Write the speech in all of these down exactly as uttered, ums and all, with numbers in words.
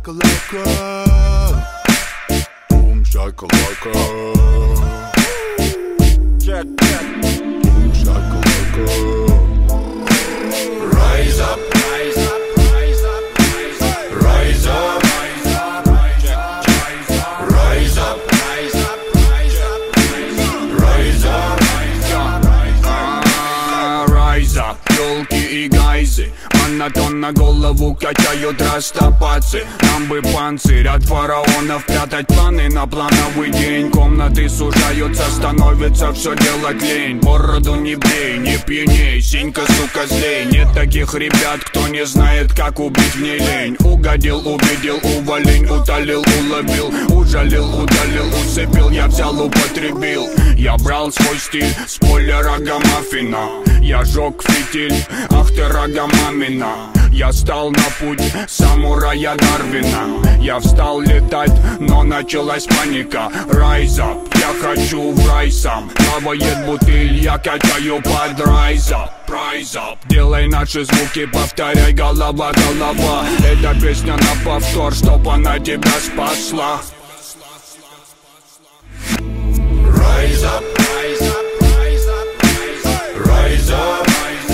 shakalaka, boom shakalaka, check check, boom shakalaka. Rise up, rise up, rise up, rise up, rise up, rise up, rise up, rise up, rise up, rise up, ёлки и гайзы. Монотон на голову качают растопацы. Нам бы панцирь от фараонов, прятать планы на плановый день. Комнаты сужаются, становится все делать лень. Бороду не брей, не пьяней, синька, сука, злей. Нет таких ребят, кто не знает, как убить в ней лень. Угодил, увидел, уволень, утолил, уловил, ужалил, удалил, усыпил, я взял, употребил. Я брал свой стиль с поля рогомаффина. Я жег фитиль, ах ты рогомамина. Я стал на путь самурая Дарвина. Я встал летать, но началась паника. Rise up, я хочу в рай сам. Плавает бутыль, я качаю под rise up, rise up. Делай наши звуки, повторяй, голова, голова. Эта песня на повтор, чтоб она тебя спасла. Rise up, rise up, rise up, rise up, rise up.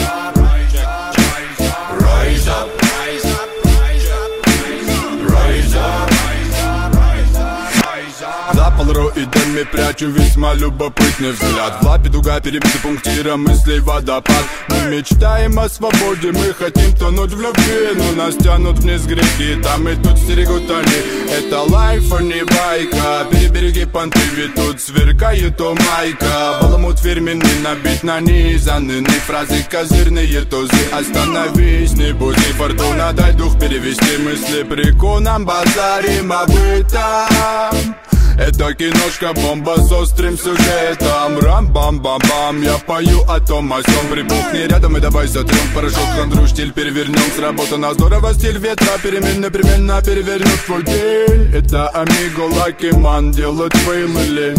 За полароидами прячу весьма любопытный взгляд. В лапе дуга, перебитый пунктиром мыслей водопад. Мы мечтаем о свободе, мы хотим тонуть в любви, но нас тянут вниз грехи, там и тут стерегут они. Это лайф, а не байка. Перебереги понты, ведь тут сверкает у майка. Баламут фирменный, набит нанизанный фразы, козырные тузы. Остановись, не буди, фортуна, дай дух перевести мысли. Приконом базарим об этом. Это киношка, бомба с острым сюжетом. Рам-бам-бам-бам, я пою о том о сём. Прибухни рядом и давай сотрем порошок, хандру, штиль перевернем. Сработано здорово, стиль ветра, перемен непременно перевернет твой день. Это Амиго, Лаки Ман, делать фейлы,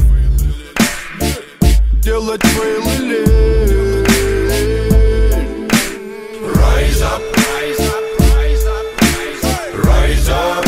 делать фейлы. Rise up, rise up, rise up, rise up, rise up.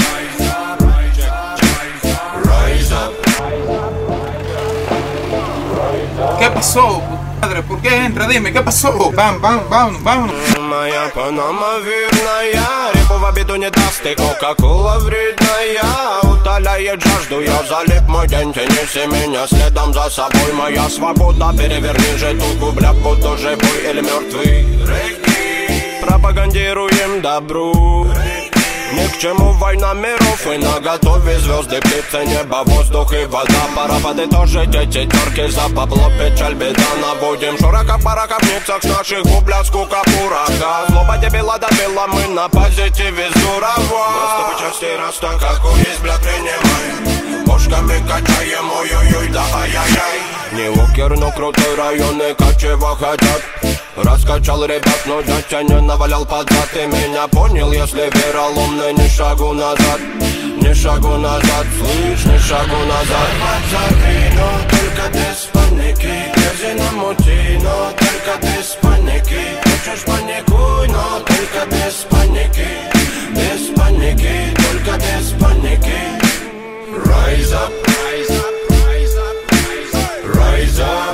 ¿Qué pasó, padre? ¿Por qué entra? Dime, ¿qué pasó? Vamos, vamos, vámonos, vámonos. Моя панама верная, репу в обиду не даст, и кока-кола вредная. Утоляет жажду, я залип мой день, тянись меня следом за собой. Моя свобода, переверни же туку, бля, буду живой или мертвый. Пропагандируем добру. Ни к чему война миров, и наготове звезды, птицы, небо, воздух и вода. Пора подытожить эти терки, за бабло, печаль, беда. Наводим шурака в бараках, в никсах, с наших губля, скука, пурака. Злоба дебила добила, мы на позитиве здорово. Наступы части раз так, как есть, бля, принимай. Бошками качаем, ой-ой-ой, да ай-яй-яй. Не локер, но крутой район, и как чего хотят. Раскачал ребят, но дядя не навалял под зад. Ты меня понял, если вероломный, ни шагу назад. Ни шагу назад, слышь, ни шагу назад. Подзови, но только без паники. Грязи намути, но только без паники. Хочешь паникуй, но только без паники. Без паники, только без паники. Rise up, rise up, rise up, rise up, rise up.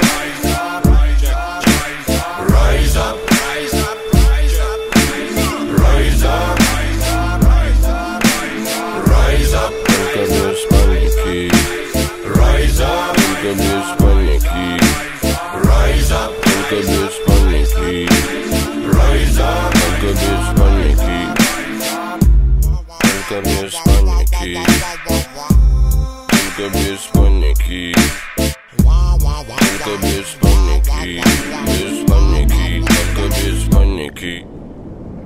Только без паники. Только без паники.